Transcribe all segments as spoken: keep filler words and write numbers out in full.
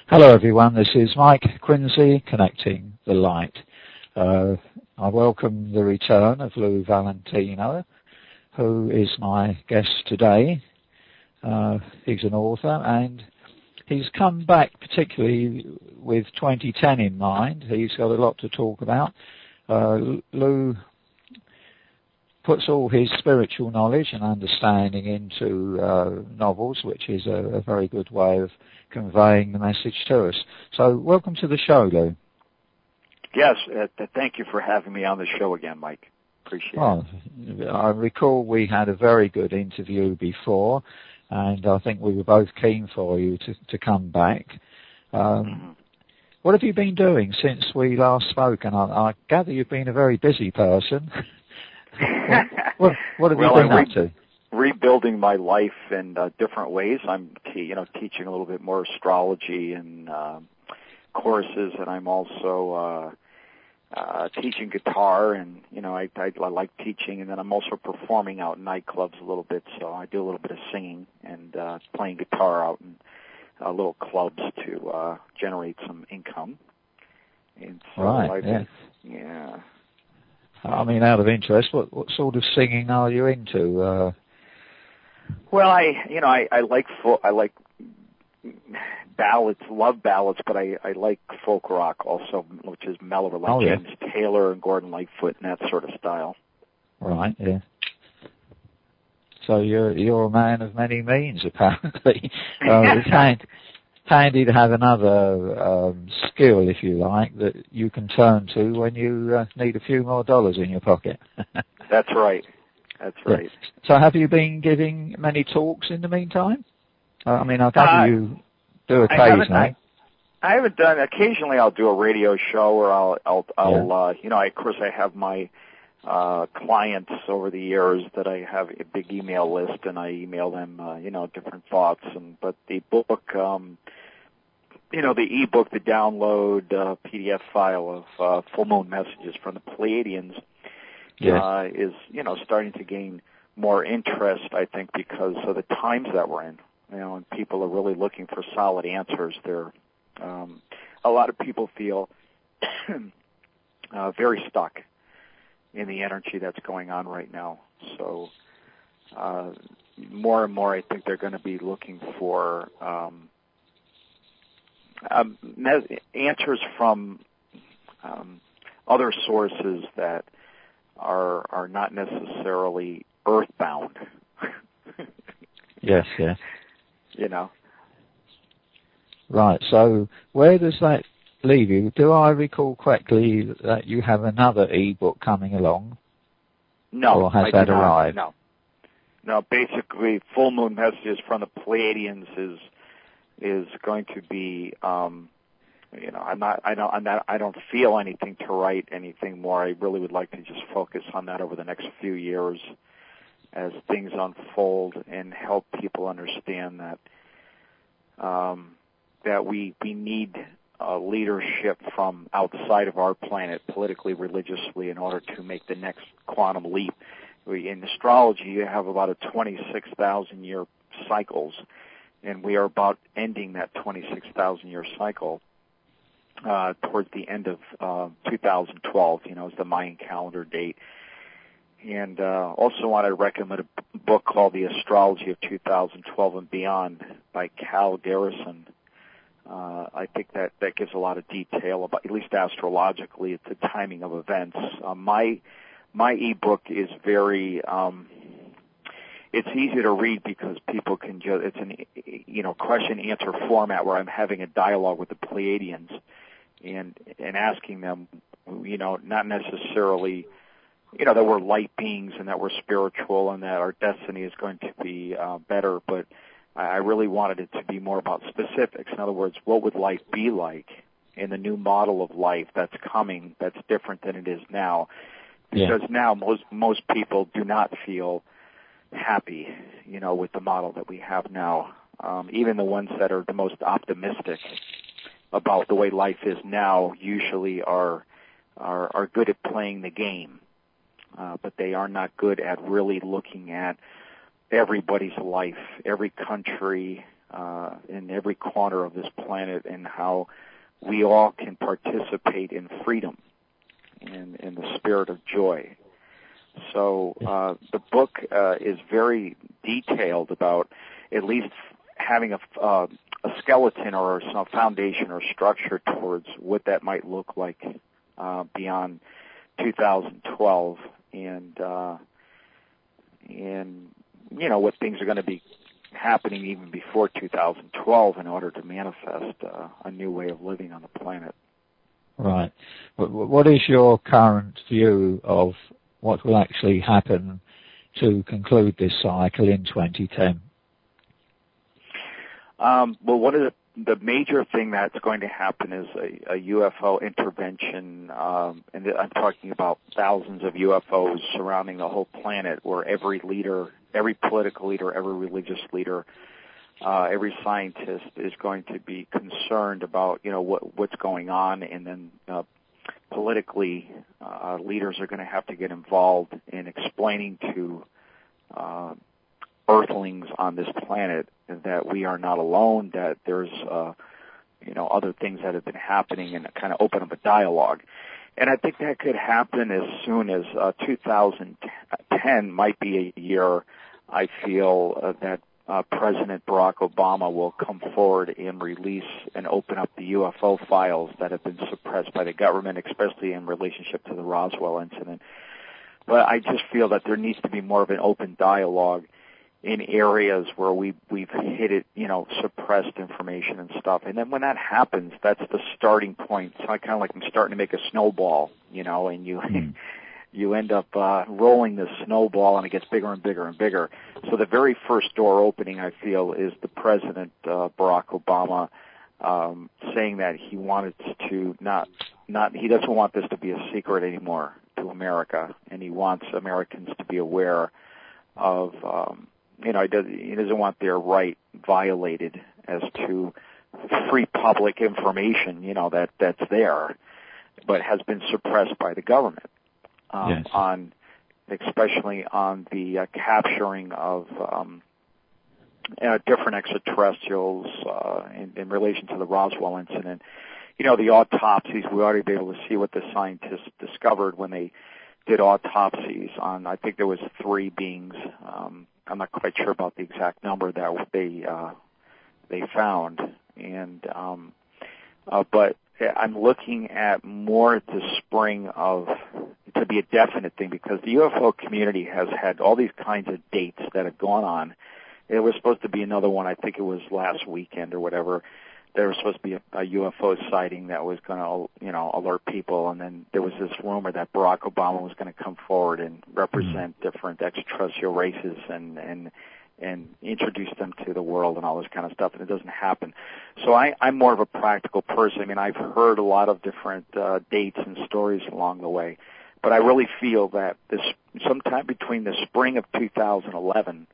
Hello everyone, this is Mike Quincy, Connecting the Light. Uh, I welcome the return of Lou Valentino, who is my guest today. Uh, he's an author and he's come back particularly with twenty ten in mind. He's got a lot to talk about. Uh, Lou puts all his spiritual knowledge and understanding into uh, novels, which is a, a very good way of conveying the message to us. So welcome to the show, Lou. Yes, uh, thank you for having me on the show again, Mike. Appreciate well, it. I recall we had a very good interview before, and I think we were both keen for you to, to come back. Um, mm-hmm. What have you been doing since we last spoke? And I, I gather you've been a very busy person. what, what, what have well, you been re- up to? Rebuilding my life in uh, different ways. I'm, te- you know, teaching a little bit more astrology and uh, courses, and I'm also uh, uh, teaching guitar. And you know, I, I, I like teaching, and then I'm also performing out in nightclubs a little bit. So I do a little bit of singing and uh, playing guitar out in uh, little clubs to uh, generate some income. And so right. I've, yeah. Yeah. I mean, out of interest, what, what sort of singing are you into? Uh, well, I, you know, I, I like fo- I like ballads, love ballads, but I, I like folk rock also, which is mellower, like oh, James yeah. Taylor and Gordon Lightfoot and that sort of style. Right. Yeah. So you're you're a man of many means, apparently. uh, it's hand, handy to have another um, skill, if you like, that you can turn to when you uh, need a few more dollars in your pocket. That's right. That's right. Yeah. So have you been giving many talks in the meantime? Uh, I mean, I gather uh, you do occasionally. I haven't, I, I haven't done. Occasionally, I'll do a radio show, or I'll, I'll, I'll yeah. uh, you know, I, of course, I have my uh, clients over the years that I have a big email list, and I email them, uh, you know, different thoughts. And but the book. Um, You know, the e-book, the download uh, P D F file of uh, full moon messages from the Pleiadians yes. uh, is, you know, starting to gain more interest, I think, because of the times that we're in. You know, and people are really looking for solid answers. They're, um, a lot of people feel uh, very stuck in the energy that's going on right now. So uh, more and more, I think they're going to be looking for um, Um, answers from um, other sources that are are not necessarily earthbound. yes, yes. You know. Right. So where does that leave you? Do I recall correctly that you have another e-book coming along? No, or has I that do not. arrived? No. No. Basically, Full Moon Messages from the Pleiadians is. is going to be, um, you know, I'm not, I don't, I'm not, I don't feel anything to write anything more. I really would like to just focus on that over the next few years as things unfold and help people understand that, um, that we, we need uh, leadership from outside of our planet, politically, religiously, in order to make the next quantum leap. We, in astrology, you have about a twenty-six thousand year cycles. And we are about ending that twenty-six thousand year cycle uh, towards the end of uh, two thousand twelve, you know, is the Mayan calendar date. And uh, also want to recommend a book called The Astrology of two thousand twelve and Beyond by Cal Garrison. Uh, I think that, that gives a lot of detail about, at least astrologically, the timing of events. Uh, my my ebook is very... Um, It's easy to read because people can just, it's an, you know, question answer format where I'm having a dialogue with the Pleiadians and, and asking them, you know, not necessarily, you know, that we're light beings and that we're spiritual and that our destiny is going to be uh, better, but I really wanted it to be more about specifics. In other words, what would life be like in the new model of life that's coming, that's different than it is now? Because yeah. now most, most people do not feel happy, you know, with the model that we have now. Um, even the ones that are the most optimistic about the way life is now usually are are, are good at playing the game, uh, but they are not good at really looking at everybody's life, every country, uh, in every corner of this planet, and how we all can participate in freedom and in the spirit of joy. So uh, the book uh, is very detailed about at least having a, uh, a skeleton or some foundation or structure towards what that might look like uh, beyond two thousand twelve, and uh, and you know what things are going to be happening even before two thousand twelve in order to manifest uh, a new way of living on the planet. Right. What is your current view of what will actually happen to conclude this cycle in twenty ten? Um, well, one of the, the major thing that's going to happen is a, a U F O intervention, um, and I'm talking about thousands of U F Os surrounding the whole planet, where every leader, every political leader, every religious leader, uh, every scientist is going to be concerned about, you know, what, what's going on, and then uh, politically, uh, leaders are going to have to get involved in explaining to uh, Earthlings on this planet that we are not alone, that there's, uh, you know, other things that have been happening, and kind of open up a dialogue. And I think that could happen as soon as uh, two thousand ten might be a year, I feel, uh, that uh, President Barack Obama will come forward and release and open up the U F O files that have been suppressed by the government, especially in relationship to the Roswell incident. But I just feel that there needs to be more of an open dialogue in areas where we, we've hit it, you know, suppressed information and stuff. And then when that happens, that's the starting point. It's kind of like I'm starting to make a snowball, you know, and you mm. you end up uh, rolling this snowball, and it gets bigger and bigger and bigger. So the very first door opening, I feel, is the President, uh, Barack Obama, um, saying that he wanted to not, not, he doesn't want this to be a secret anymore to America, and he wants Americans to be aware of, um, you know, he doesn't, he doesn't want their right violated as to free public information, you know, that, that's there, but has been suppressed by the government, um, yes. on, especially on the uh, capturing of, um, uh, different extraterrestrials, uh, in, in relation to the Roswell incident. You know, the autopsies, we already been able to see what the scientists discovered when they did autopsies on, I think there was three beings, um, I'm not quite sure about the exact number that they uh, they found, and um, uh, but I'm looking at more the spring of to be a definite thing, because the U F O community has had all these kinds of dates that have gone on. It was supposed to be another one. I think it was last weekend or whatever. There was supposed to be a, a U F O sighting that was going to, you know, alert people, and then there was this rumor that Barack Obama was going to come forward and represent mm-hmm. different extraterrestrial races and and and introduce them to the world and all this kind of stuff, and it doesn't happen. So I, I'm more of a practical person. I mean, I've heard a lot of different uh, dates and stories along the way, but I really feel that this sometime between the spring of two thousand eleven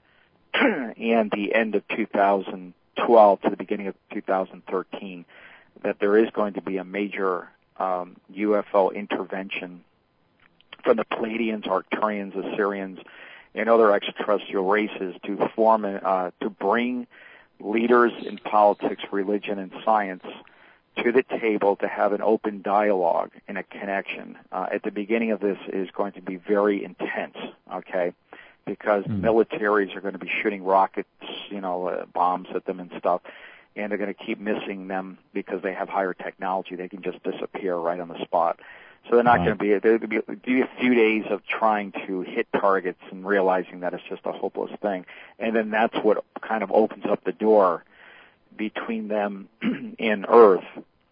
and the end of two thousand twelve to the beginning of two thousand thirteen, that there is going to be a major um, U F O intervention from the Pleiadians, Arcturians, Assyrians, and other extraterrestrial races to form, uh, to bring leaders in politics, religion, and science to the table to have an open dialogue and a connection. Uh, at the beginning of this is going to be very intense, okay? Because mm. militaries are going to be shooting rockets, you know, uh, bombs at them and stuff, and they're going to keep missing them because they have higher technology. They can just disappear right on the spot. So they're not right. going to be, they're going to be a few days of trying to hit targets and realizing that it's just a hopeless thing. And then that's what kind of opens up the door between them and Earth,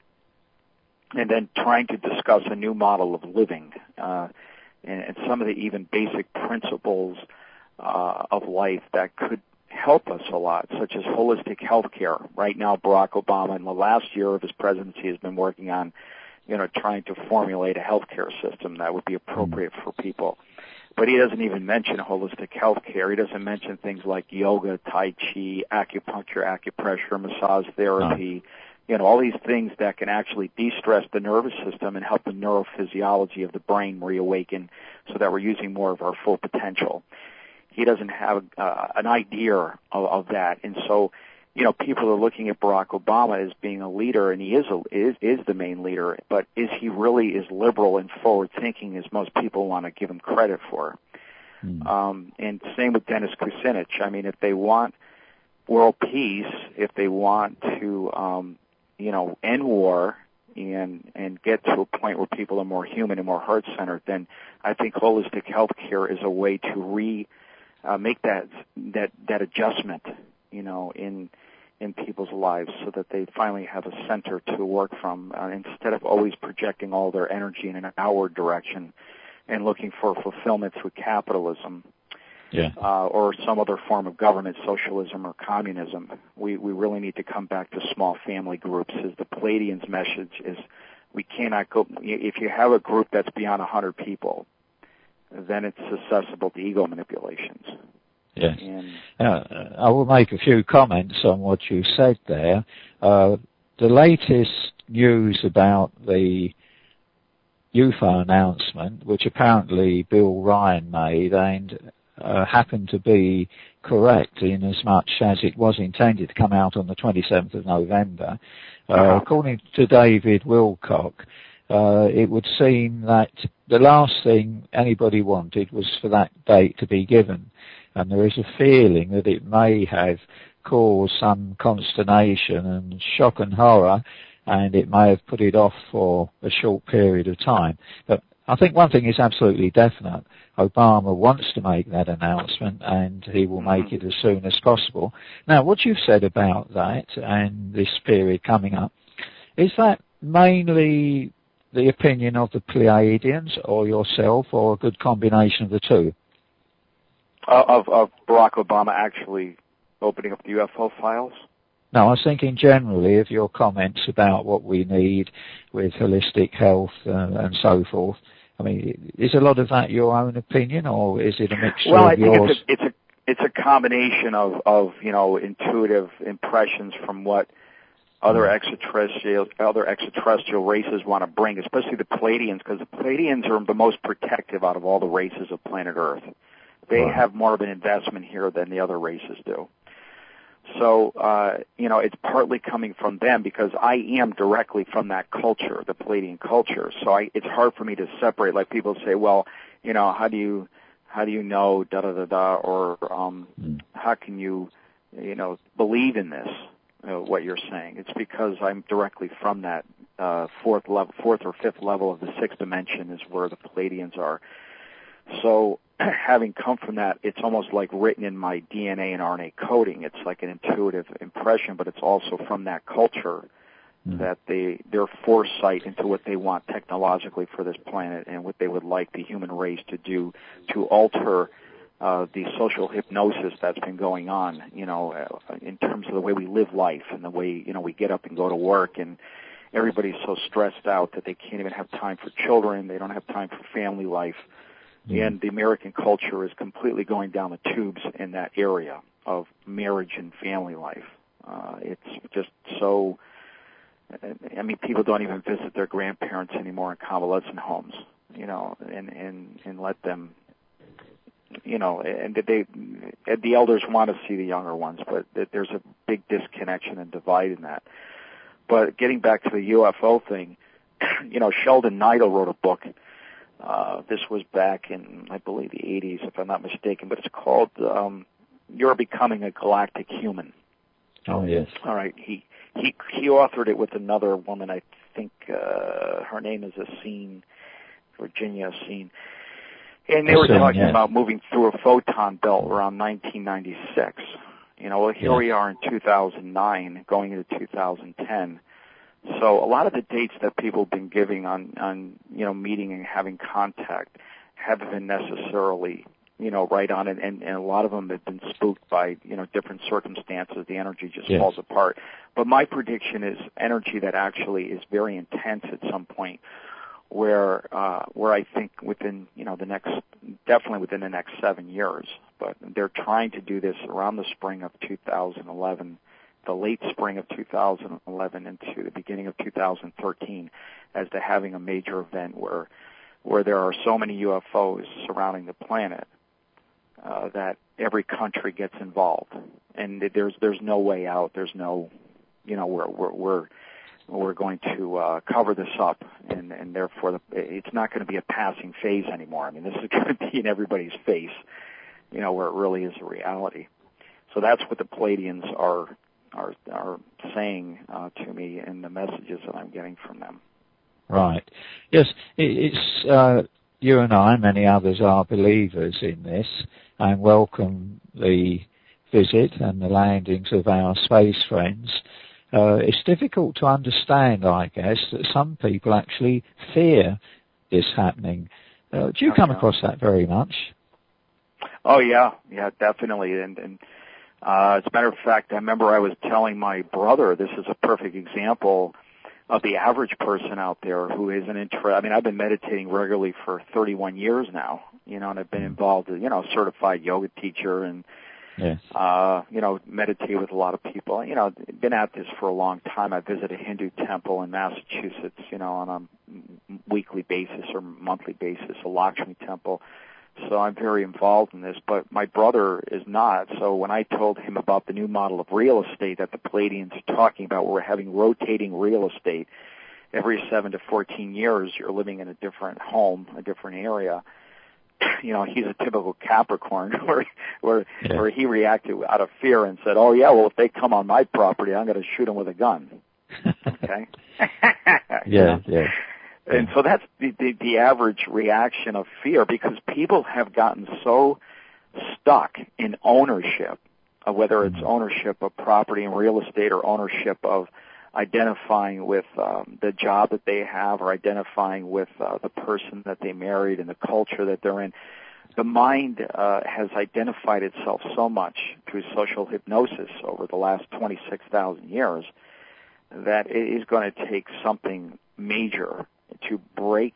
and then trying to discuss a new model of living, uh, and, and some of the even basic principles uh, of life that could help us a lot, such as holistic health care. Right now, Barack Obama, in the last year of his presidency, has been working on, you know, trying to formulate a healthcare system that would be appropriate for people. But he doesn't even mention holistic health care. He doesn't mention things like yoga, Tai Chi, acupuncture, acupressure, massage therapy, oh. you know, all these things that can actually de-stress the nervous system and help the neurophysiology of the brain reawaken so that we're using more of our full potential. He doesn't have uh, an idea of, of that. And so, you know, people are looking at Barack Obama as being a leader, and he is a, is is the main leader. But is he really as liberal and forward-thinking as most people want to give him credit for? Mm. Um, and same with Dennis Kucinich. I mean, if they want world peace, if they want to, um, you know, end war and and get to a point where people are more human and more heart-centered, then I think holistic healthcare is a way to re uh, make that that that adjustment, you know, in in people's lives, so that they finally have a center to work from, uh, instead of always projecting all their energy in an outward direction and looking for fulfillment through capitalism, yeah, uh, or some other form of government, socialism or communism. We we really need to come back to small family groups. As the Pleiadians' message is, we cannot go. If you have a group that's beyond a hundred people, then it's susceptible to ego manipulations. Yes. Uh, I will make a few comments on what you said there. Uh, the latest news about the U F O announcement, which apparently Bill Ryan made, and uh, happened to be correct in as much as it was intended to come out on the twenty-seventh of November. Uh, uh-huh. According to David Wilcock, uh, it would seem that the last thing anybody wanted was for that date to be given. And there is a feeling that it may have caused some consternation and shock and horror, and it may have put it off for a short period of time. But I think one thing is absolutely definite. Obama wants to make that announcement, and he will make it as soon as possible. Now, what you've said about that and this period coming up, is that mainly the opinion of the Pleiadians or yourself, or a good combination of the two? Uh, of, of Barack Obama actually opening up the U F O files? No, I was thinking generally of your comments about what we need with holistic health uh, and so forth. I mean, is a lot of that your own opinion, or is it a mixture well, of I think yours? It's a, it's a it's a combination of, of you know intuitive impressions from what other mm. extraterrestrial other extraterrestrial races want to bring, especially the Pleiadians, because the Pleiadians are the most protective out of all the races of planet Earth. They right. have more of an investment here than the other races do. So, uh, you know, it's partly coming from them because I am directly from that culture, the Pleiadian culture. So I, it's hard for me to separate. Like people say, well, you know, how do you, how do you know, da da da da, or um, mm. how can you, you know, believe in this, uh, what you're saying? It's because I'm directly from that uh, fourth level, fourth or fifth level of the sixth dimension is where the Pleiadians are. So, having come from that, it's almost like written in my D N A and R N A coding. It's like an intuitive impression, but it's also from that culture mm. that they, their foresight into what they want technologically for this planet and what they would like the human race to do to alter uh, the social hypnosis that's been going on, you know, uh, in terms of the way we live life and the way, you know, we get up and go to work, and everybody's so stressed out that they can't even have time for children. They don't have time for family life. And the American culture is completely going down the tubes in that area of marriage and family life. Uh, it's just so, I mean, people don't even visit their grandparents anymore in convalescent homes, you know, and, and, and let them, you know, and they, the elders want to see the younger ones, but there's a big disconnection and divide in that. But getting back to the U F O thing, you know, Sheldon Neidl wrote a book. Uh, this was back in, I believe, the eighties, if I'm not mistaken, but it's called um, You're Becoming a Galactic Human. Oh, yes. All right. He he he authored it with another woman, I think uh, her name is Assine, Virginia Assine. And they were talking yes. about moving through a photon belt around nineteen ninety-six. You know, well, here yes. we are in two thousand nine, going into two thousand ten. So a lot of the dates that people have been giving on, on, you know, meeting and having contact haven't been necessarily, you know, right on it, and, and a lot of them have been spooked by, you know, different circumstances. The energy just yes. falls apart. But my prediction is energy that actually is very intense at some point, where uh, where I think within, you know, the next, definitely within the next seven years. But they're trying to do this around the spring of two thousand eleven. The late spring of two thousand eleven into the beginning of two thousand thirteen, as to having a major event where where there are so many U F Os surrounding the planet uh, that every country gets involved, and there's there's no way out. There's no, you know, we're we're we're, we're going to uh, cover this up, and and therefore the, it's not going to be a passing phase anymore. I mean, this is going to be in everybody's face, you know, where it really is a reality. So that's what the Pleiadians are are are saying uh, to me in the messages that I'm getting from them. Right. Yes, it, it's uh, you and I, many others, are believers in this and welcome the visit and the landings of our space friends. Uh, it's difficult to understand, I guess, that some people actually fear this happening. Uh, do you come across that very much? Oh yeah, yeah, definitely. And, and uh, as a matter of fact, I remember I was telling my brother, this is a perfect example of the average person out there who isn't interested. I mean, I've been meditating regularly for thirty-one years now, you know, and I've been involved, you know, certified yoga teacher and, yes. uh, you know, meditate with a lot of people. You know, been at this for a long time. I visit a Hindu temple in Massachusetts, you know, on a weekly basis or monthly basis, a Lakshmi temple. So I'm very involved in this, but my brother is not. So when I told him about the new model of real estate that the Pleiadians are talking about, where we're having rotating real estate, every seven to fourteen years you're living in a different home, a different area. You know, he's a typical Capricorn where where yeah. where he reacted out of fear and said, "Oh yeah, well if they come on my property, I'm going to shoot them with a gun." Okay. yeah, you know? yeah. And so that's the, the, the average reaction of fear, because people have gotten so stuck in ownership, of whether it's ownership of property and real estate or ownership of identifying with um, the job that they have or identifying with uh, the person that they married and the culture that they're in. The mind uh, has identified itself so much through social hypnosis over the last twenty-six thousand years that it is going to take something major to break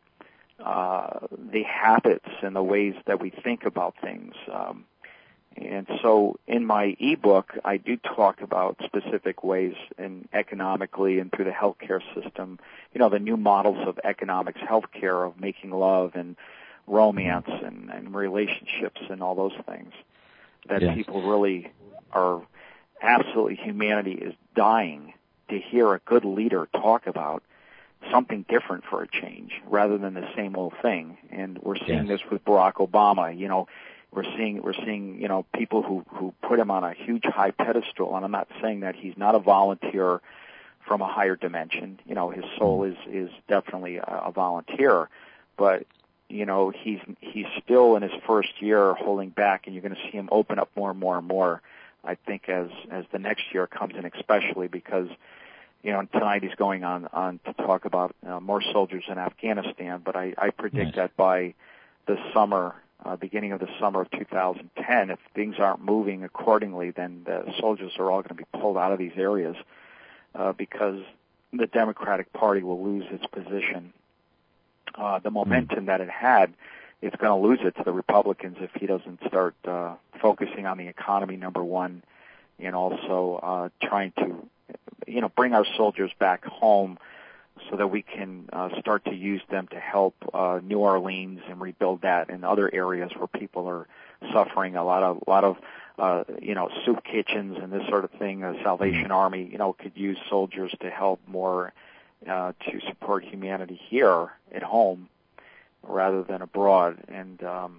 uh, the habits and the ways that we think about things. Um, and so in my ebook, I do talk about specific ways in economically and through the healthcare system, you know, the new models of economics, healthcare, of making love and romance and, and relationships and all those things that yes. people really are absolutely, humanity is dying to hear a good leader talk about something different for a change rather than the same old thing. And we're seeing yes. this with Barack Obama. You know, we're seeing we're seeing you know people who who put him on a huge high pedestal. And I'm not saying that he's not a volunteer from a higher dimension. You know, his soul is is definitely a, a volunteer, but you know he's he's still in his first year holding back, and you're going to see him open up more and more and more. I think as as the next year comes in, especially because. You know, tonight he's going on, on to talk about uh, more soldiers in Afghanistan, but I, I predict yes. that by the summer, uh, beginning of the summer of two thousand ten, if things aren't moving accordingly, then the soldiers are all going to be pulled out of these areas uh, because the Democratic Party will lose its position. Uh, the momentum mm. that it had, it's going to lose it to the Republicans if he doesn't start uh, focusing on the economy, number one, and also uh, trying to you know, bring our soldiers back home so that we can uh, start to use them to help uh, New Orleans and rebuild that and other areas where people are suffering. A lot of, a lot of, uh, you know, soup kitchens and this sort of thing. The Salvation Army, you know, could use soldiers to help more uh, to support humanity here at home rather than abroad. And um,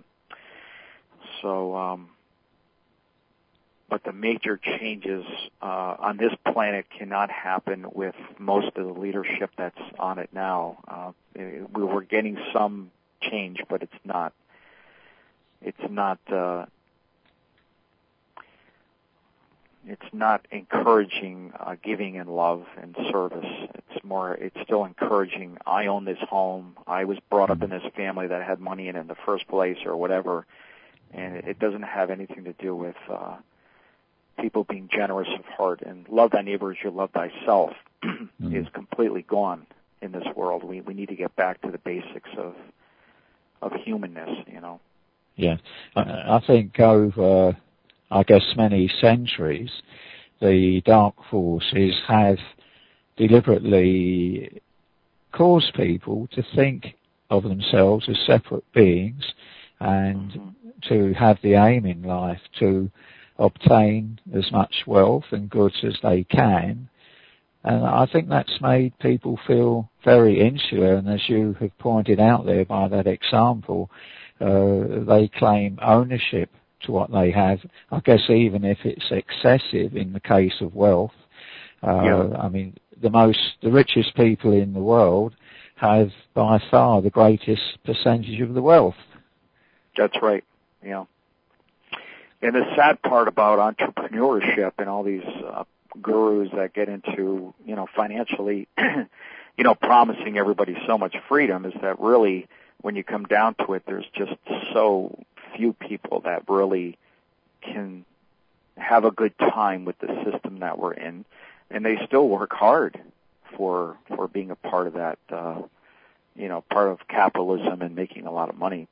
so. Um, But the major changes uh, on this planet cannot happen with most of the leadership that's on it now. Uh, we we're getting some change, but it's not. It's not. Uh, it's not encouraging uh, giving and love and service. It's more. It's still encouraging. I own this home. I was brought up in this family that had money in it in the first place, or whatever. And it doesn't have anything to do with. Uh, people being generous of heart, and love thy neighbor as you love thyself mm-hmm. is completely gone in this world. We we need to get back to the basics of of humanness, you know. Yeah. I, I think over, I guess, many centuries, the dark forces have deliberately caused people to think of themselves as separate beings and mm-hmm. to have the aim in life to obtain as much wealth and goods as they can. And I think that's made people feel very insular, and as you have pointed out there by that example, uh, they claim ownership to what they have, I guess even if it's excessive in the case of wealth. Uh, yeah. I mean, the most, the richest people in the world have by far the greatest percentage of the wealth. That's right, yeah. And the sad part about entrepreneurship and all these uh, gurus that get into, you know, financially, you know, promising everybody so much freedom is that really, when you come down to it, there's just so few people that really can have a good time with the system that we're in, and they still work hard for for being a part of that, uh, you know, part of capitalism and making a lot of money.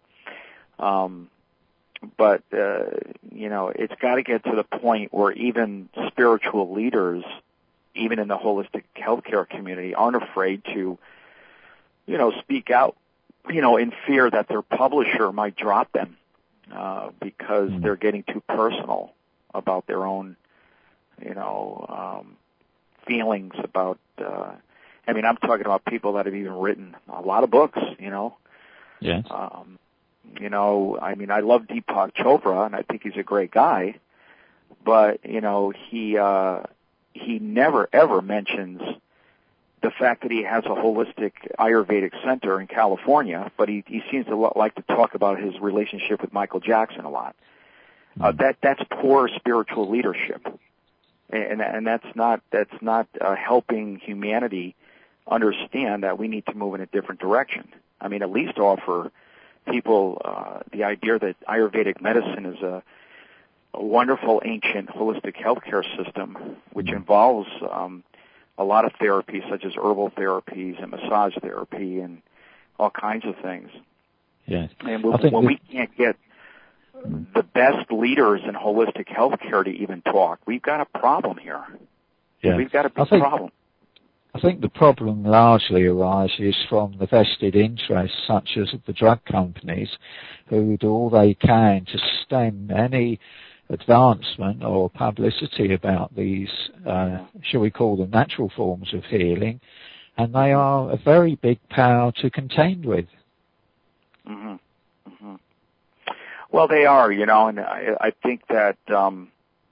Um, but, uh, you know, it's got to get to the point where even spiritual leaders, even in the holistic healthcare community, aren't afraid to, you know, speak out, you know, in fear that their publisher might drop them, uh, because mm. they're getting too personal about their own, you know, um, feelings about, uh, I mean, I'm talking about people that have even written a lot of books, you know. Yes. Um, you know, I mean, I love Deepak Chopra, and I think he's a great guy, but, you know, he, uh, he never, ever mentions the fact that he has a holistic Ayurvedic center in California, but he, he seems to like to talk about his relationship with Michael Jackson a lot. Uh, that, that's poor spiritual leadership. And, and that's not, that's not, uh, helping humanity understand that we need to move in a different direction. I mean, at least offer people, uh, the idea that Ayurvedic medicine is a, a wonderful ancient holistic healthcare system, which involves, um, a lot of therapies such as herbal therapies and massage therapy and all kinds of things. Yeah. And when, when we can't get the best leaders in holistic healthcare to even talk, we've got a problem here. Yeah. We've got a big I think, problem. I think the problem largely arises from the vested interests such as the drug companies, who do all they can to stem any advancement or publicity about these, uh, shall we call them, natural forms of healing, and they are a very big power to contend with. Mm-hmm. Mm-hmm. Well, they are, you know, and I, I think that um,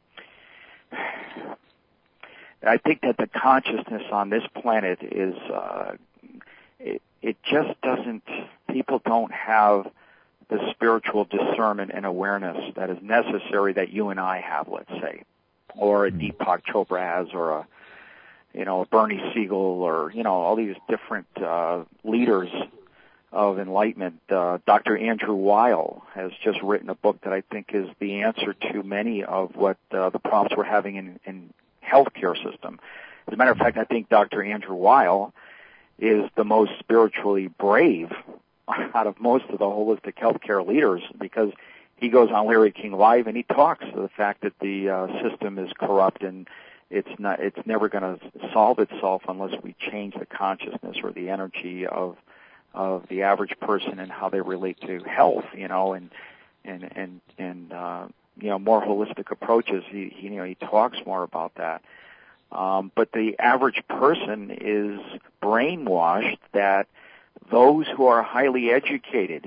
I think that the consciousness on this planet is uh, it, it just doesn't. People don't have the spiritual discernment and awareness that is necessary that you and I have, let's say, or a Deepak Chopra has, or a, you know, a Bernie Siegel, or, you know, all these different uh, leaders of enlightenment. Uh, Doctor Andrew Weil has just written a book that I think is the answer to many of what uh, the problems we're having in, in healthcare system. As a matter of fact, I think Doctor Andrew Weil is the most spiritually brave out of most of the holistic healthcare leaders, because he goes on Larry King Live and he talks to the fact that the uh, system is corrupt and it's not, it's never going to solve itself unless we change the consciousness or the energy of of the average person and how they relate to health, you know, and and and and uh, you know, more holistic approaches. He, he you know he talks more about that. Um, but the average person is brainwashed that those who are highly educated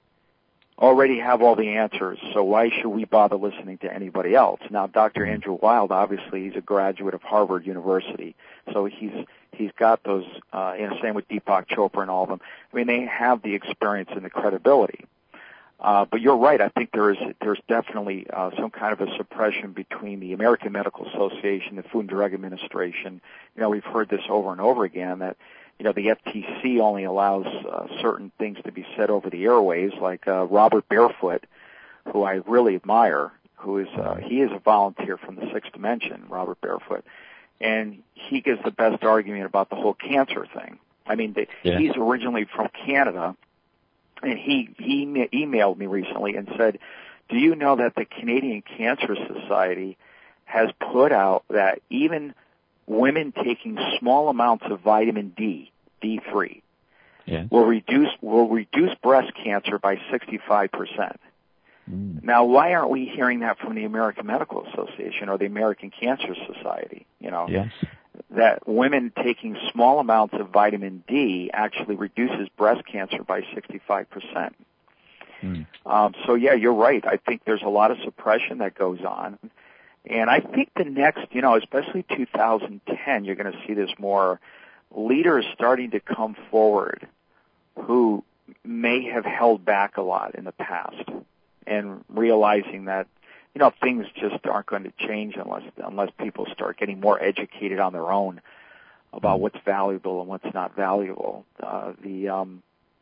already have all the answers, so why should we bother listening to anybody else? Now, Doctor Andrew Weil, obviously, he's a graduate of Harvard University, so he's he's got those, uh, you know, same with Deepak Chopra and all of them. I mean, they have the experience and the credibility. Uh, but you're right, I think there is, there's definitely uh, some kind of a suppression between the American Medical Association, the Food and Drug Administration. You know, we've heard this over and over again, that you know, the F T C only allows uh, certain things to be said over the airways, like uh, Robert Barefoot, who I really admire, who is, uh, he is a volunteer from the Sixth Dimension, Robert Barefoot, and he gives the best argument about the whole cancer thing. I mean, the, yeah. he's originally from Canada, and he, he emailed me recently and said, do you know that the Canadian Cancer Society has put out that even women taking small amounts of vitamin D, D three, yeah. will reduce will reduce breast cancer by sixty-five percent. Mm. Now, why aren't we hearing that from the American Medical Association or the American Cancer Society? You know, Yes. that women taking small amounts of vitamin D actually reduces breast cancer by sixty-five percent. Mm. Um, so, yeah, you're right. I think there's a lot of suppression that goes on. And I think the next, you know, especially two thousand ten, you're going to see this more leaders starting to come forward who may have held back a lot in the past and realizing that, you know, things just aren't going to change unless unless people start getting more educated on their own about what's valuable and what's not valuable. Uh, the um,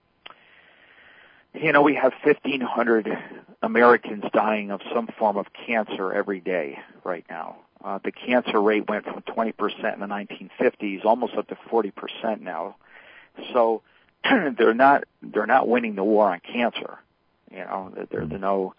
You know, we have fifteen hundred Americans dying of some form of cancer every day right now. Uh, the cancer rate went from twenty percent in the nineteen fifties almost up to forty percent now. So they're not they're not winning the war on cancer. You know, there, there's no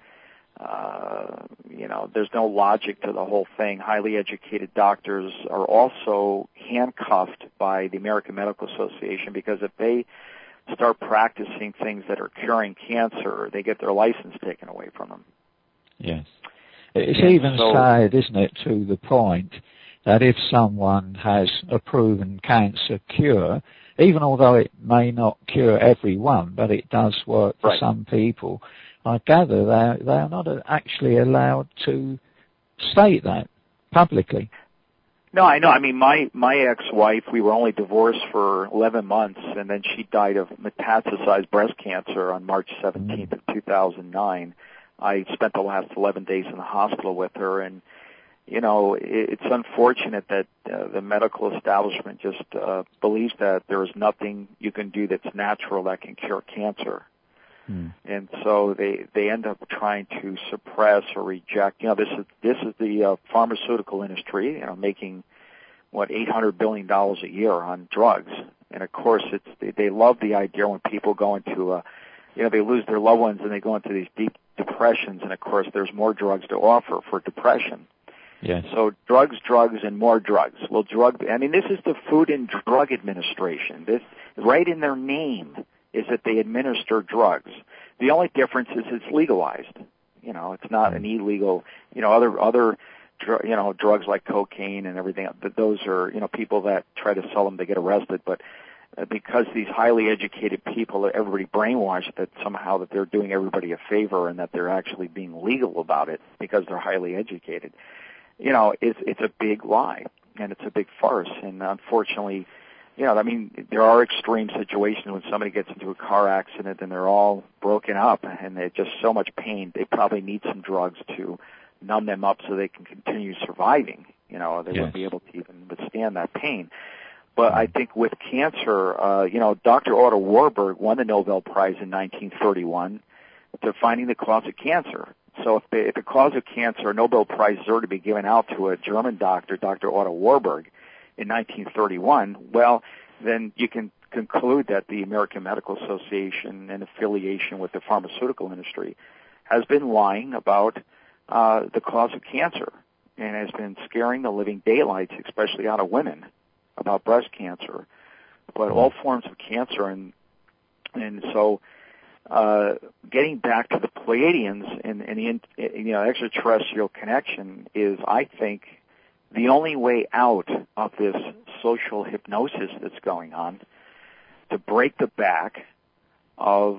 uh, you know there's no logic to the whole thing. Highly educated doctors are also handcuffed by the American Medical Association because if they start practicing things that are curing cancer, they get their license taken away from them. Yes. It's and even so, said, isn't it, to the point that if someone has a proven cancer cure, even although it may not cure everyone, but it does work for right. some people, I gather they they are not actually allowed to state that publicly. No, I know. I mean, my my ex-wife, we were only divorced for eleven months, and then she died of metastasized breast cancer on March seventeenth of two thousand nine. I spent the last eleven days in the hospital with her, and you know, it, it's unfortunate that uh, the medical establishment just uh, believes that there is nothing you can do that's natural that can cure cancer. Hmm. And so they they end up trying to suppress or reject. You know, this is this is the uh, pharmaceutical industry. You know, making what eight hundred billion dollars a year on drugs. And of course, it's they, they love the idea when people go into a, you know, they lose their loved ones and they go into these deep depressions. And of course, there's more drugs to offer for depression. Yes. So drugs, drugs, and more drugs. Well, drug. I mean, this is the Food and Drug Administration. This right in their name is that they administer drugs. The only difference is it's legalized. You know, it's not an illegal, you know, other, other, dr- you know, drugs like cocaine and everything, those are, you know, people that try to sell them, they get arrested. But uh, because these highly educated people, everybody brainwashed that somehow that they're doing everybody a favor and that they're actually being legal about it because they're highly educated. You know, it's, it's a big lie and it's a big farce. And unfortunately, you know, I mean, there are extreme situations when somebody gets into a car accident and they're all broken up and they're just so much pain. They probably need some drugs to numb them up so they can continue surviving. You know, they yes. wouldn't be able to even withstand that pain. But I think with cancer, uh, you know, Doctor Otto Warburg won the Nobel Prize in nineteen thirty-one to finding the cause of cancer. So if the, if the cause of cancer, a Nobel Prize is to be given out to a German doctor, Doctor Otto Warburg, in nineteen thirty-one, well, then you can conclude that the American Medical Association and affiliation with the pharmaceutical industry has been lying about uh, the cause of cancer and has been scaring the living daylights, especially out of women, about breast cancer, but all forms of cancer. And and so uh, getting back to the Pleiadians and, and the you know extraterrestrial connection is, I think, the only way out of this social hypnosis that's going on, to break the back of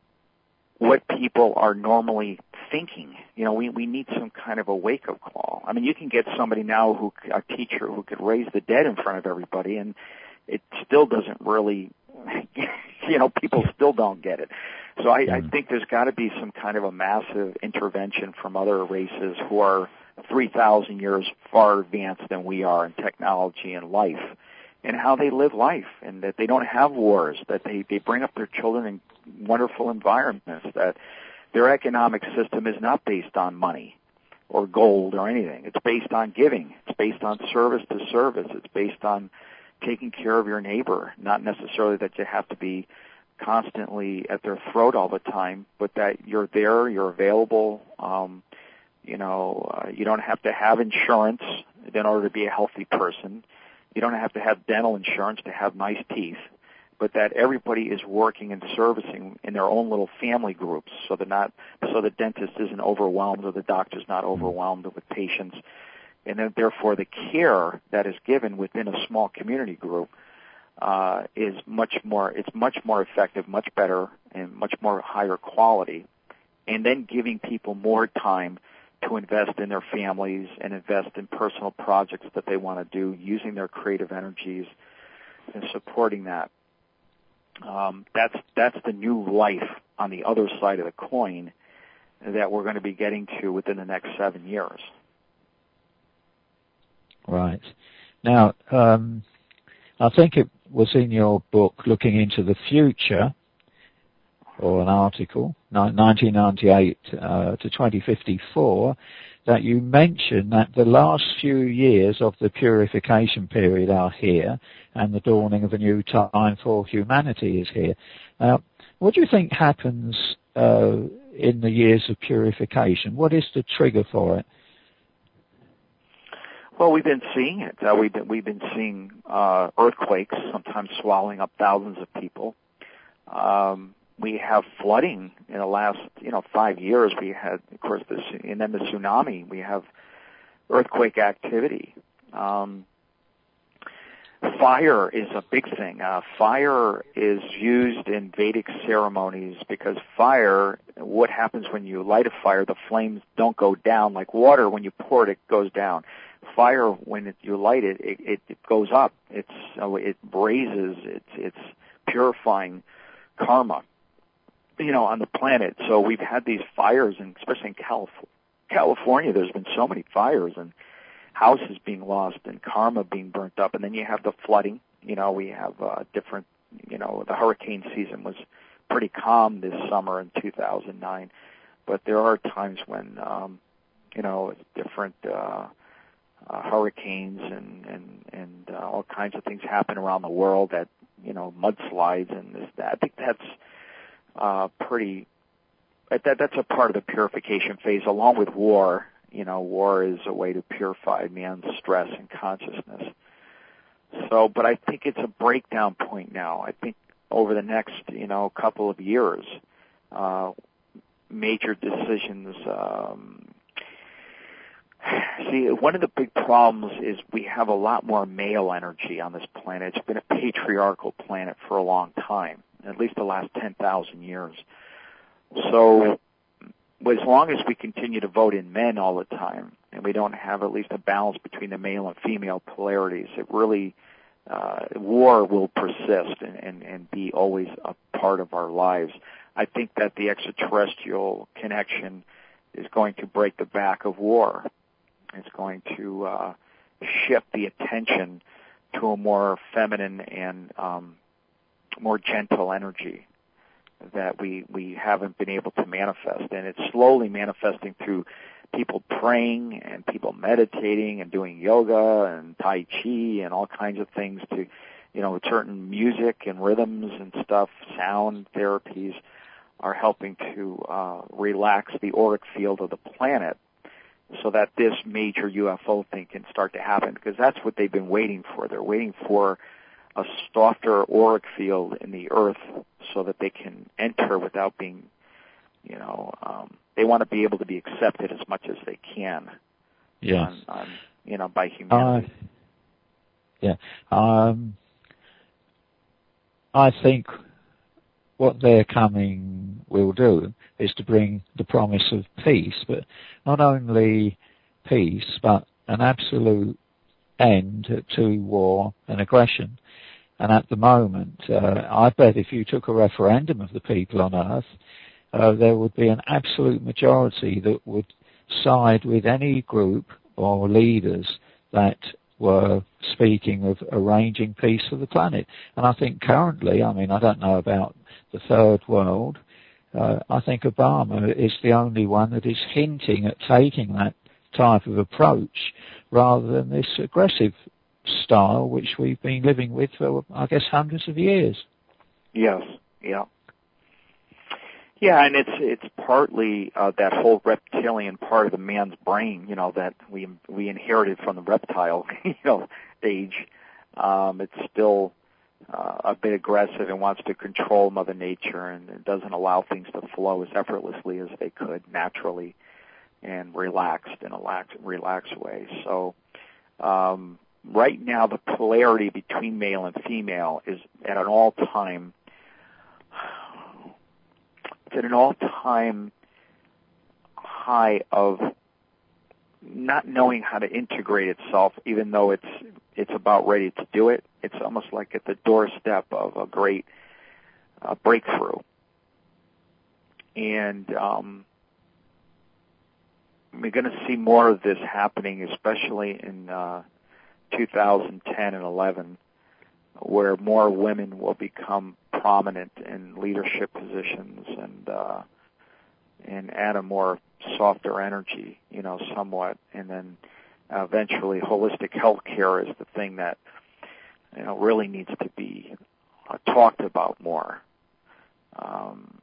what people are normally thinking. You know, we, we need some kind of a wake-up call. I mean, you can get somebody now, who a teacher who could raise the dead in front of everybody, and it still doesn't really, you know, people still don't get it. So I, mm. I think there's got to be some kind of a massive intervention from other races who are three thousand years far advanced than we are in technology and life, and how they live life, and that they don't have wars, that they, they bring up their children in wonderful environments, that their economic system is not based on money or gold or anything. It's based on giving. It's based on service to service. It's based on taking care of your neighbor, not necessarily that you have to be constantly at their throat all the time, but that you're there, you're available. Um, you know, uh, you don't have to have insurance in order to be a healthy person. You don't have to have dental insurance to have nice teeth. but that everybody is working and servicing in their own little family groups, so they're not, so the dentist isn't overwhelmed or the doctor's not overwhelmed with patients, and then therefore the care that is given within a small community group uh, is much more, it's much more effective, much better, and much more higher quality, and then giving people more time to invest in their families and invest in personal projects that they want to do, using their creative energies and supporting that. Um, that's that's the new life on the other side of the coin that we're going to be getting to within the next seven years. Right. Now, um, I think it was in your book, Looking into the Future, or an article, nineteen ninety-eight uh, to twenty fifty-four, that you mentioned that the last few years of the purification period are here and the dawning of a new time for humanity is here. Uh, what do you think happens uh, in the years of purification? What is the trigger for it? Well, we've been seeing it. Uh, we've been we've been seeing uh, earthquakes, sometimes swallowing up thousands of people. Um, We have flooding in the last, you know, five years. We had, of course, this, and then the tsunami. We have earthquake activity. Um, fire is a big thing. Uh, fire is used in Vedic ceremonies because fire, what happens when you light a fire, the flames don't go down like water. When you pour it, it goes down. Fire, when it, you light it, it, it, it goes up. It's, uh, it raises. It's, it's purifying karma, you know, on the planet. So we've had these fires, and especially in Calif- California, there's been so many fires and houses being lost and karma being burnt up. And then you have the flooding. You know, we have uh, different, you know, the hurricane season was pretty calm this summer in two thousand nine. But there are times when, um, you know, different uh, uh, hurricanes and, and, and uh, all kinds of things happen around the world that, you know, mudslides and this, that. I think that's Uh, pretty, that, that's a part of the purification phase, along with war. You know, war is a way to purify man's stress and consciousness. So, but I think it's a breakdown point now. I think over the next, you know, couple of years, uh, major decisions, um, see, one of the big problems is we have a lot more male energy on this planet. It's been a patriarchal planet for a long time, at least the last ten thousand years. So as long as we continue to vote in men all the time, and we don't have at least a balance between the male and female polarities, it really, uh, war will persist and, and, and be always a part of our lives. I think that the extraterrestrial connection is going to break the back of war. It's going to uh, shift the attention to a more feminine and um, more gentle energy that we, we haven't been able to manifest. And it's slowly manifesting through people praying and people meditating and doing yoga and Tai Chi and all kinds of things to, you know, certain music and rhythms and stuff, sound therapies are helping to uh, relax the auric field of the planet so that this major U F O thing can start to happen, because that's what they've been waiting for. They're waiting for a softer auric field in the earth so that they can enter without being, you know, um, they want to be able to be accepted as much as they can. Yes. On, on, you know, by humanity. Uh, yeah. Um, I think what their coming will do is to bring the promise of peace, but not only peace, but an absolute end to war and aggression. And at the moment, uh, I bet if you took a referendum of the people on Earth, uh, there would be an absolute majority that would side with any group or leaders that were speaking of arranging peace for the planet. And I think currently, I mean, I don't know about the third world, uh, I think Obama is the only one that is hinting at taking that type of approach rather than this aggressive style which we've been living with for, I guess, hundreds of years. Yes, yeah. Yeah, and it's it's partly uh, that whole reptilian part of the man's brain, you know, that we we inherited from the reptile, you know, age. Um, it's still uh, a bit aggressive and wants to control Mother Nature and doesn't allow things to flow as effortlessly as they could naturally and relaxed in a lax, relaxed way. So um, right now the polarity between male and female is at an all-time it's at an all-time high of not knowing how to integrate itself, even though it's it's about ready to do it. It's almost like at the doorstep of a great uh, breakthrough. And um, we're going to see more of this happening, especially in uh, two thousand ten and eleven, where more women will become prominent in leadership positions and uh, and add a more softer energy, you know, somewhat, and then uh, eventually holistic health care is the thing that, you know, really needs to be uh, talked about more. Um,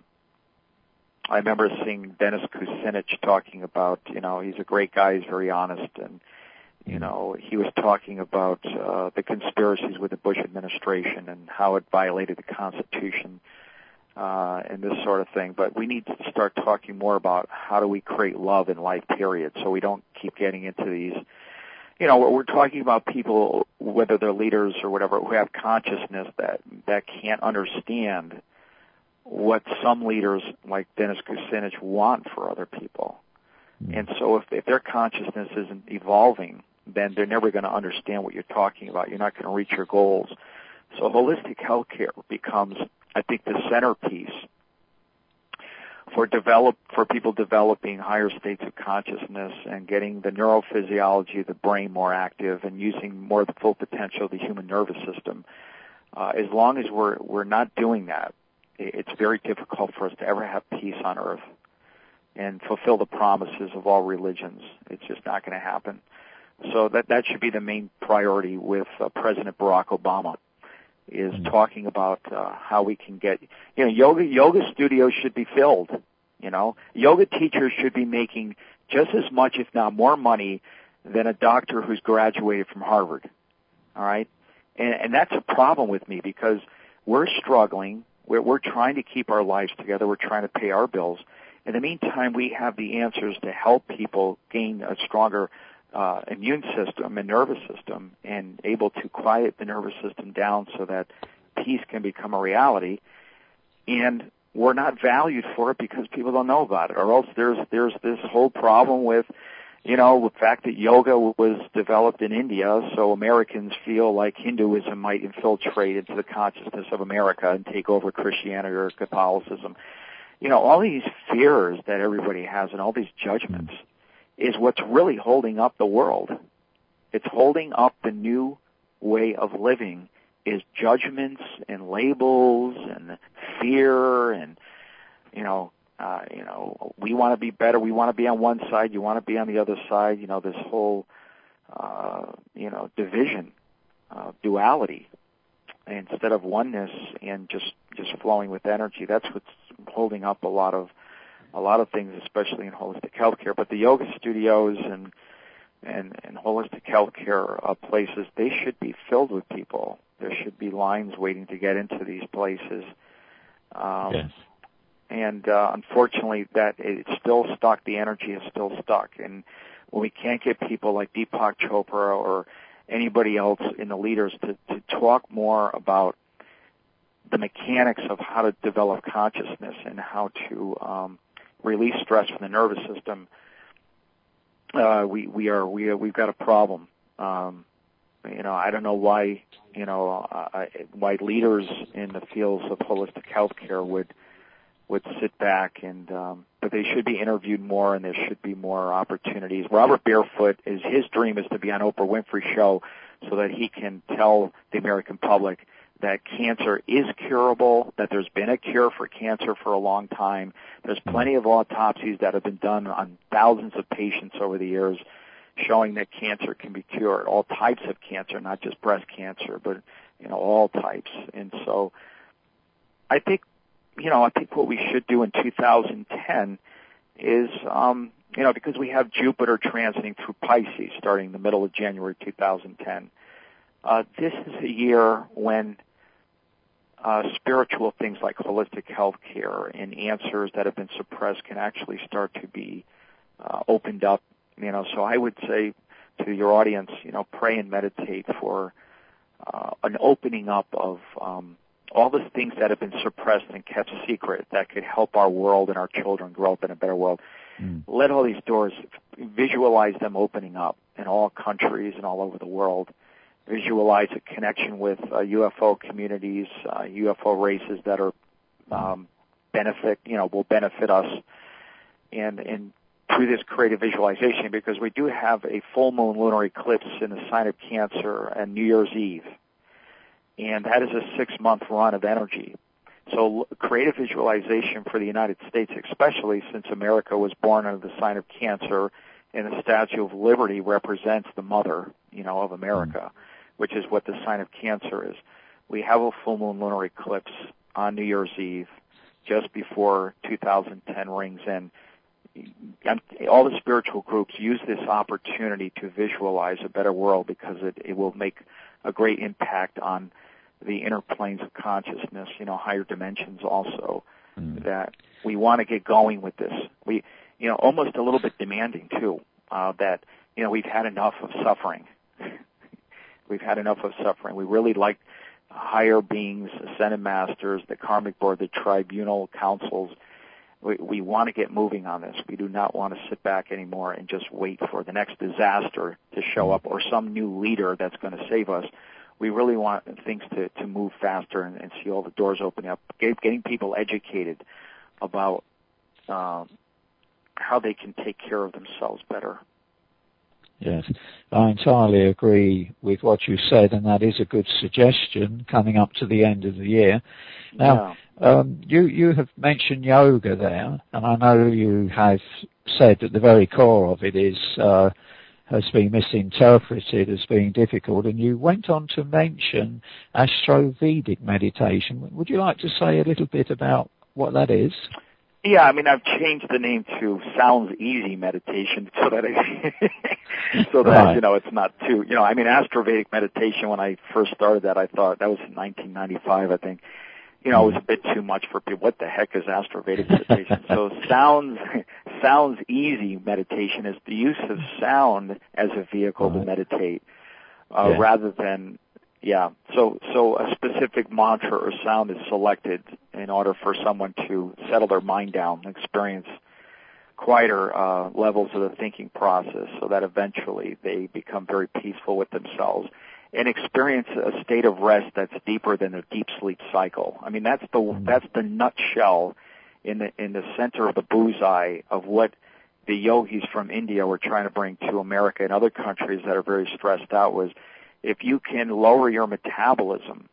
I remember seeing Dennis Kucinich talking about, you know, he's a great guy, he's very honest, and, you know, he was talking about uh, the conspiracies with the Bush administration and how it violated the Constitution, Uh, and this sort of thing. But we need to start talking more about how do we create love in life, period, so we don't keep getting into these, you know, we're talking about people, whether they're leaders or whatever, who have consciousness that, that can't understand what some leaders like Dennis Kucinich want for other people. And so if, if their consciousness isn't evolving, then they're never going to understand what you're talking about. You're not going to reach your goals. So holistic healthcare becomes, I think, the centerpiece for develop for people developing higher states of consciousness and getting the neurophysiology of the brain more active and using more of the full potential of the human nervous system. Uh, as long as we're we're not doing that, it's very difficult for us to ever have peace on earth and fulfill the promises of all religions. It's just not going to happen. So that that should be the main priority with uh, President Barack Obama, is mm-hmm. talking about uh, how we can get, you know, yoga yoga studios should be filled. You know, yoga teachers should be making just as much, if not more, money than a doctor who's graduated from Harvard. All right, and, and that's a problem with me because we're struggling. We're, we're trying to keep our lives together. We're trying to pay our bills. In the meantime, we have the answers to help people gain a stronger uh, immune system and nervous system and able to quiet the nervous system down so that peace can become a reality. And we're not valued for it because people don't know about it. Or else there's there's this whole problem with, you know, the fact that yoga was developed in India, so Americans feel like Hinduism might infiltrate into the consciousness of America and take over Christianity or Catholicism. You know, all these fears that everybody has and all these judgments is what's really holding up the world. It's holding up the new way of living is judgments and labels and fear and, you know, uh, you know, we want to be better. We want to be on one side. You want to be on the other side. You know, this whole, uh, you know, division, uh, duality, instead of oneness and just, just flowing with energy. That's what's holding up a lot of, a lot of things, especially in holistic healthcare. But the yoga studios and, and, and holistic healthcare uh, places, they should be filled with people. There should be lines waiting to get into these places. Um, yes. And uh, unfortunately, that it's still stuck. The energy is still stuck. And when we can't get people like Deepak Chopra or anybody else in the leaders to, to talk more about the mechanics of how to develop consciousness and how to um, release stress from the nervous system, uh, we we are we are, we've got a problem. Um, you know, I don't know why you know uh, why leaders in the fields of holistic healthcare would. would sit back and, um, but they should be interviewed more and there should be more opportunities. Robert Barefoot, is his dream is to be on Oprah Winfrey's show so that he can tell the American public that cancer is curable, that there's been a cure for cancer for a long time. There's plenty of autopsies that have been done on thousands of patients over the years showing that cancer can be cured, all types of cancer, not just breast cancer, but, you know, all types. And so I think, you know, I think what we should do in two thousand ten is, um, you know, because we have Jupiter transiting through Pisces starting the middle of January two thousand ten, uh, this is a year when uh, spiritual things like holistic health care and answers that have been suppressed can actually start to be uh, opened up. You know, so I would say to your audience, you know, pray and meditate for uh, an opening up of um, all the things that have been suppressed and kept secret that could help our world and our children grow up in a better world. Mm. Let all these doors, visualize them opening up in all countries and all over the world. Visualize a connection with uh, U F O communities, uh, U F O races that are um, benefit, you know, will benefit us, and and through this creative visualization, because we do have a full moon lunar eclipse in the sign of Cancer on New Year's Eve, and that is a six-month run of energy. So creative visualization for the United States, especially since America was born under the sign of Cancer, and the Statue of Liberty represents the mother, you know, of America, which is what the sign of Cancer is. We have a full moon lunar eclipse on New Year's Eve, just before two thousand ten rings in. All the spiritual groups use this opportunity to visualize a better world, because it, it will make a great impact on the inner planes of consciousness, you know, higher dimensions also, mm. that we want to get going with this. We, you know, almost a little bit demanding too, uh, that, you know, we've had enough of suffering. We've had enough of suffering. We really like higher beings, ascended masters, the karmic board, the tribunal councils. We, we want to get moving on this. We do not want to sit back anymore and just wait for the next disaster to show up or some new leader that's going to save us. We really want things to, to move faster and, and see all the doors opening up, getting people educated about um, how they can take care of themselves better. Yes, I entirely agree with what you said, and that is a good suggestion coming up to the end of the year. Now, yeah. um, you, you have mentioned yoga there, and I know you have said that the very core of it is uh, has been misinterpreted as being difficult, and you went on to mention Astro-Vedic meditation. Would you like to say a little bit about what that is? Yeah, I mean, I've changed the name to Sounds Easy Meditation so that it, so that right. you know, it's not too, you know, I mean, Astro-Vedic meditation, when I first started that, I thought that was in nineteen ninety-five, I think. You know, it was a bit too much for people. What the heck is Astro-Vedic meditation? So sounds sounds easy meditation is the use of sound as a vehicle right. to meditate, uh, yeah. rather than, yeah. So so a specific mantra or sound is selected in order for someone to settle their mind down, experience quieter uh, levels of the thinking process, so that eventually they become very peaceful with themselves and experience a state of rest that's deeper than a deep sleep cycle. I mean, that's the mm-hmm. that's the nutshell in the in the center of the bullseye of what the yogis from India were trying to bring to America and other countries that are very stressed out. Was if you can lower your metabolism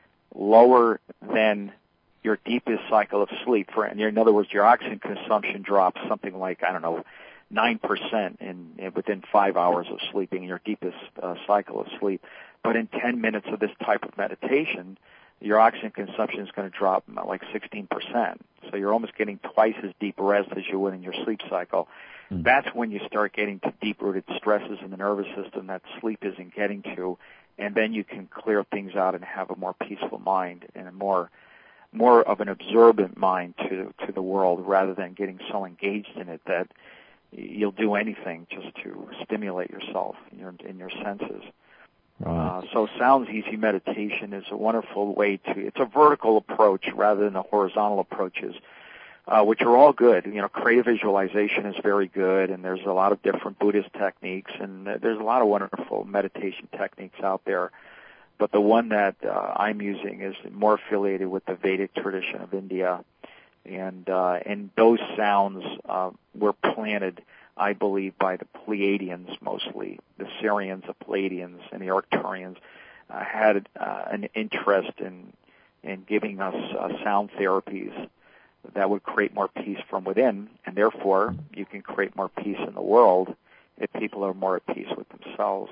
lower than your deepest cycle of sleep, for in other words, your oxygen consumption drops something like, I don't know, nine percent in, in within five hours of sleeping in your deepest uh, cycle of sleep. But in ten minutes of this type of meditation, your oxygen consumption is going to drop like sixteen percent. So you're almost getting twice as deep rest as you would in your sleep cycle. Mm. That's when you start getting to deep-rooted stresses in the nervous system that sleep isn't getting to, and then you can clear things out and have a more peaceful mind and a more more of an observant mind to to the world, rather than getting so engaged in it that you'll do anything just to stimulate yourself in your, in your senses. Right. Uh, so Sounds Easy Meditation is a wonderful way to, it's a vertical approach rather than the horizontal approaches, uh, which are all good. You know, creative visualization is very good, and there's a lot of different Buddhist techniques, and there's a lot of wonderful meditation techniques out there. But the one that uh, I'm using is more affiliated with the Vedic tradition of India. And uh, and those sounds uh, were planted, I believe, by the Pleiadians mostly. The Syrians, the Pleiadians, and the Arcturians uh, had uh, an interest in in giving us uh, sound therapies that would create more peace from within, and therefore you can create more peace in the world if people are more at peace with themselves.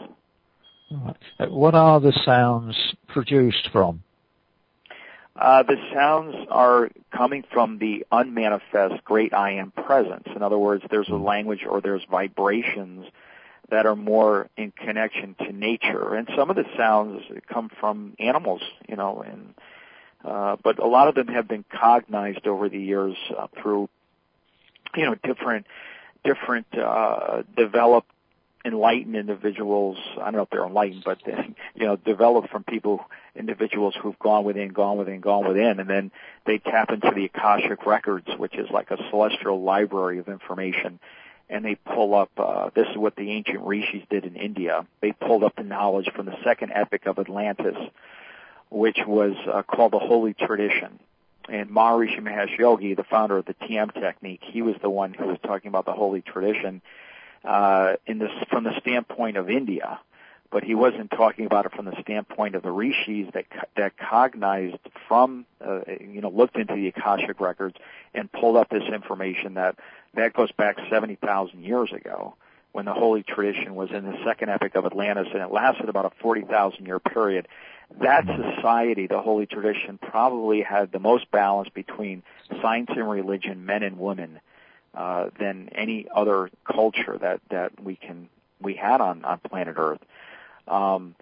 Right. What are the sounds produced from? Uh, the sounds are coming from the unmanifest great I am presence. In other words, there's a language or there's vibrations that are more in connection to nature. And some of the sounds come from animals, you know, and uh, but a lot of them have been cognized over the years uh, through, you know, different, different uh, developed, enlightened individuals. I don't know if they're enlightened, but you know, developed from people, individuals who've gone within, gone within, gone within, and then they tap into the Akashic records, which is like a celestial library of information, and they pull up. Uh, this is what the ancient rishis did in India. They pulled up the knowledge from the second epic of Atlantis, which was uh, called the Holy Tradition. And Maharishi Mahesh Yogi, the founder of the T M technique, he was the one who was talking about the Holy Tradition uh, in this from the standpoint of India, but he wasn't talking about it from the standpoint of the rishis that that cognized from, uh, you know, looked into the Akashic records and pulled up this information that that goes back seventy thousand years ago, when the Holy Tradition was in the second epic of Atlantis, and it lasted about a forty thousand year period. That society, the Holy Tradition, probably had the most balance between science and religion, men and women, uh, than any other culture that, that we can we had on, on planet Earth. Um,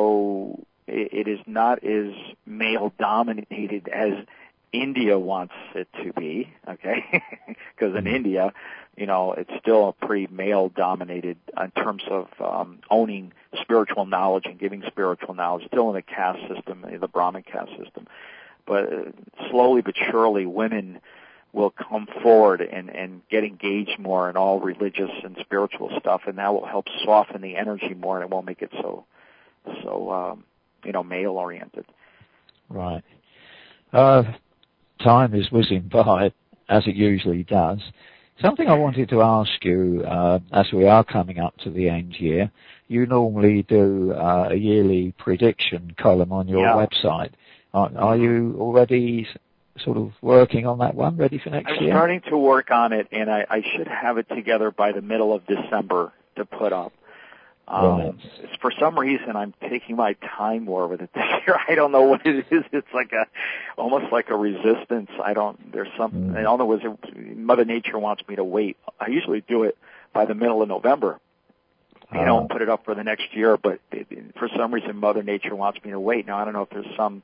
so it, it is not as male dominated as India wants it to be, okay? Because in India, you know, it's still a pretty male-dominated in terms of um, owning spiritual knowledge and giving spiritual knowledge, still in the caste system, the Brahmin caste system. But uh, slowly but surely, women will come forward and, and get engaged more in all religious and spiritual stuff, and that will help soften the energy more, and it won't make it so, so um, you know, male-oriented. Right. Uh, time is whizzing by, as it usually does. Something I wanted to ask you, uh, as we are coming up to the end here, you normally do uh, a yearly prediction column on your yeah. website. Are, are you already sort of working on that one, ready for next I'm year? I'm starting to work on it, and I, I should have it together by the middle of December to put up. Um, right. For some reason, I'm taking my time more with it this year. I don't know what it is. It's like a, almost like a resistance. I don't. There's something. Mm. I don't know. Was it, Mother Nature wants me to wait. I usually do it by the middle of November. You uh. know, put it up for the next year. But it, for some reason, Mother Nature wants me to wait. Now I don't know if there's some.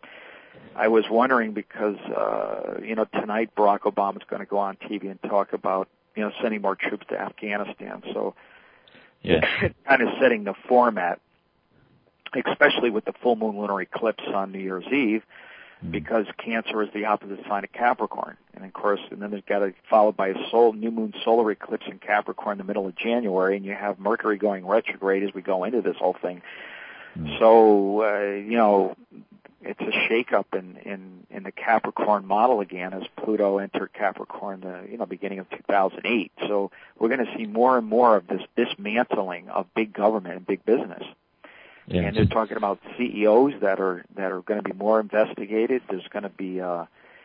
I was wondering because uh, you know tonight Barack Obama is going to go on T V and talk about you know sending more troops to Afghanistan. So. Yeah. Kind of setting the format, especially with the full moon lunar eclipse on New Year's Eve, mm. because Cancer is the opposite sign of Capricorn, and of course, and then there's got to followed by a sol, new moon solar eclipse in Capricorn in the middle of January, and you have Mercury going retrograde as we go into this whole thing. Mm. So uh, you know, it's a shakeup in, in in the Capricorn model again as Pluto entered Capricorn, the you know beginning of two thousand eight. So we're going to see more and more of this dismantling of big government and big business. Yes. And they're talking about C E Os that are that are going to be more investigated. There's going to be uh,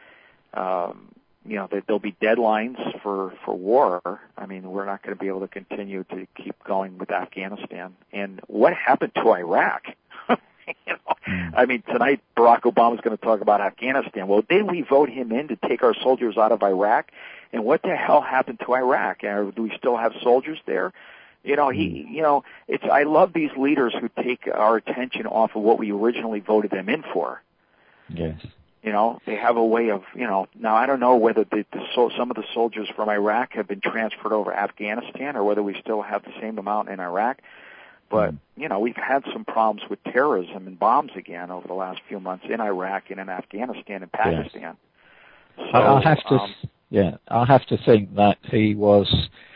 um, you know there'll be deadlines for for war. I mean, we're not going to be able to continue to keep going with Afghanistan. And what happened to Iraq? You know, I mean, tonight Barack Obama is going to talk about Afghanistan. Well, didn't we vote him in to take our soldiers out of Iraq? And what the hell happened to Iraq? And do we still have soldiers there? You know, he, you know, it's. I love these leaders who take our attention off of what we originally voted them in for. Yes. You know, they have a way of, you know. Now I don't know whether the, the so, some of the soldiers from Iraq have been transferred over to Afghanistan, or whether we still have the same amount in Iraq. But, you know, we've had some problems with terrorism and bombs again over the last few months in Iraq and in Afghanistan and Pakistan. Yes. So, I have to, um, yeah, I have to think that he was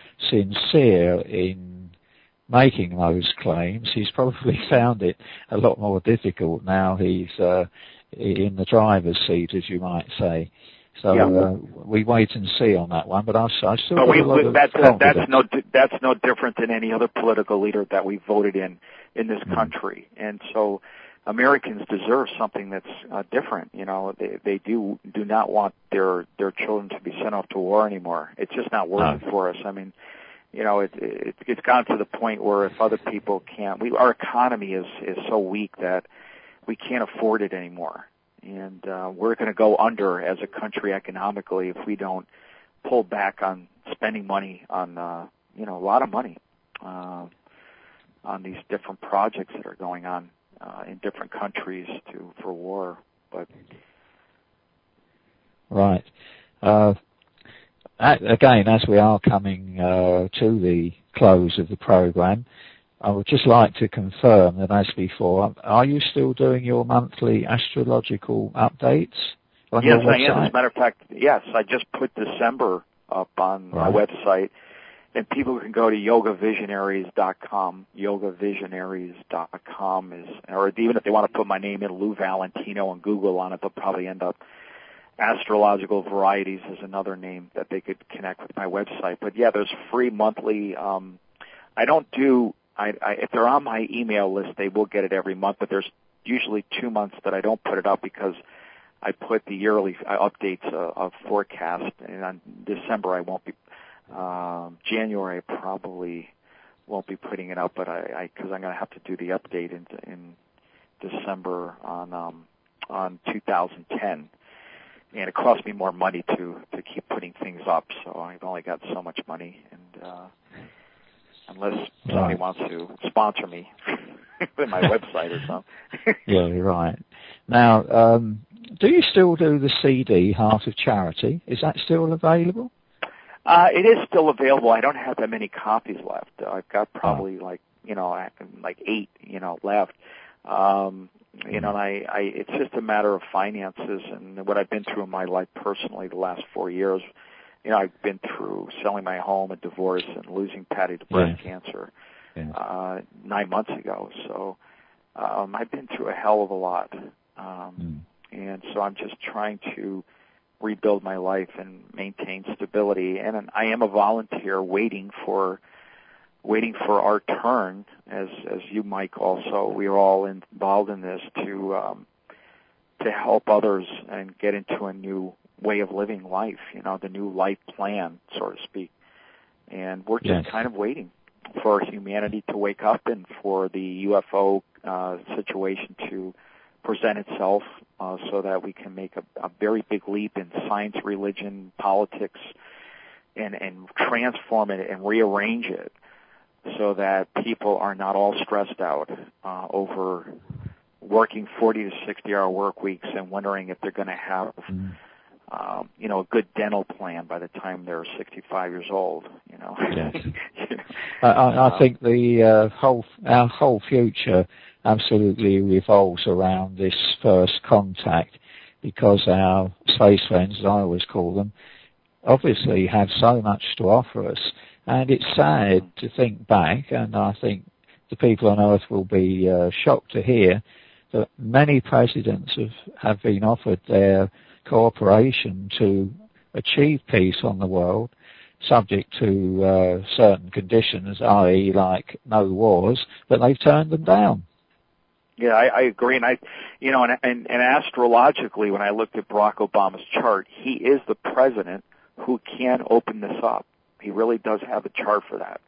sincere in making those claims. He's probably found it a lot more difficult now he's uh, in the driver's seat, as you might say. So yeah. uh, we wait and see on that one, but I, I still but got we, a lot we, of that's, confidence. That's no, that's no different than any other political leader that we voted in in this mm. country, and so Americans deserve something that's uh, different. You know, they they do do not want their their children to be sent off to war anymore. It's just not working no. for us. I mean, you know, it, it it's gone to the point where if other people can't, we our economy is is so weak that we can't afford it anymore. And uh, we're going to go under as a country economically if we don't pull back on spending money on, uh, you know, a lot of money uh, on these different projects that are going on uh, in different countries to for war. But Right. Uh, again, as we are coming uh, to the close of the program, I would just like to confirm that, as before, are you still doing your monthly astrological updates on yes, your website? Yes, I am. As a matter of fact, yes, I just put December up on right. my website, and people can go to yoga visionaries dot com. yoga visionaries dot com is, or even if they want to put my name in, Lou Valentino, and Google on it, they'll probably end up. Astrological Varieties is another name that they could connect with my website. But yeah, there's free monthly. Um, I don't do. I, I, if they're on my email list, they will get it every month. But there's usually two months that I don't put it up because I put the yearly updates uh, of forecast, and on December I won't be. Um, January I probably won't be putting it up, but I because I'm going to have to do the update in, in December on um, on two thousand ten. And it costs me more money to, to keep putting things up, so I've only got so much money. And uh, unless somebody right. wants to sponsor me with my website or something. Yeah, you're right. Now, um, do you still do the C D, Heart of Charity? Is that still available? Uh, it is still available. I don't have that many copies left. I've got probably oh. like, you know, like eight, you know, left. Um, You know, and I, I, it's just a matter of finances and what I've been through in my life personally the last four years. You know, I've been through selling my home, a divorce, and losing Patty to breast yeah. cancer yeah. uh, nine months ago. So um, I've been through a hell of a lot. Um, mm. And so I'm just trying to rebuild my life and maintain stability. And I am a volunteer waiting for waiting for our turn, as as you, Mike, also. We are all involved in this to um, to help others and get into a new way of living life, you know, the new life plan, so to speak. And we're just yes. kind of waiting for humanity to wake up and for the U F O uh, situation to present itself uh, so that we can make a, a very big leap in science, religion, politics, and, and transform it and rearrange it, so that people are not all stressed out uh, over working forty to sixty hour work weeks and wondering if they're going to have, mm. um, you know, a good dental plan by the time they're sixty-five years old. You know, yes. I, I, I think the uh, whole our whole future absolutely revolves around this first contact, because our space friends, as I always call them, obviously have so much to offer us. And it's sad to think back, and I think the people on Earth will be uh, shocked to hear that many presidents have, have been offered their cooperation to achieve peace on the world, subject to uh, certain conditions, that is like no wars, but they've turned them down. Yeah, I, I agree. And, I, you know, and, and, and astrologically, when I looked at Barack Obama's chart, he is the president who can open this up. He really does have a chart for that.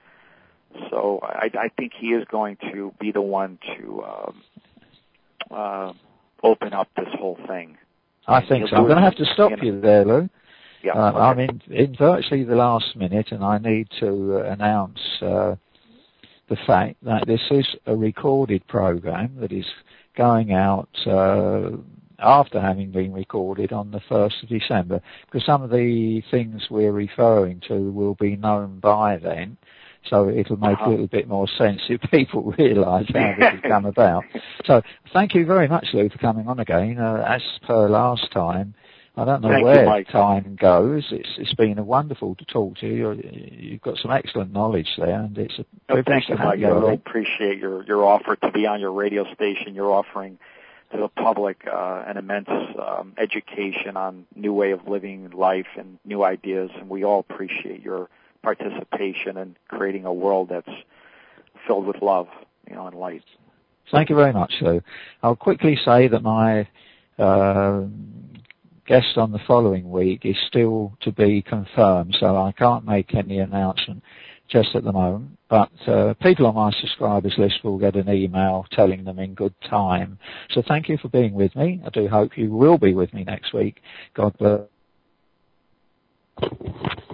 So I, I think he is going to be the one to um, uh, open up this whole thing. I and think so. I'm going to have to stop you, know. you there, Lou. Yeah, uh, okay. I'm in, in virtually the last minute, and I need to uh, announce uh, the fact that this is a recorded program that is going out uh, after having been recorded on the first of December, because some of the things we're referring to will be known by then, so it'll make uh-huh. a little bit more sense if people realise how this has come about. So thank you very much, Lou, for coming on again. Uh, as per last time, I don't know thank where you, time goes. It's, it's been a wonderful to talk to you. You're, you've got some excellent knowledge there, and it's a no, privilege thank to you, have Mike. you. I really appreciate your, your offer to be on your radio station. You're offering to the public uh, an immense um, education on new way of living life and new ideas, and we all appreciate your participation in creating a world that's filled with love, you know, and light. Thank you very much, Lou. I'll quickly say that my uh, guest on the following week is still to be confirmed, so I can't make any announcement just at the moment, but uh, people on my subscribers list will get an email telling them in good time. So thank you for being with me. I do hope you will be with me next week. God bless.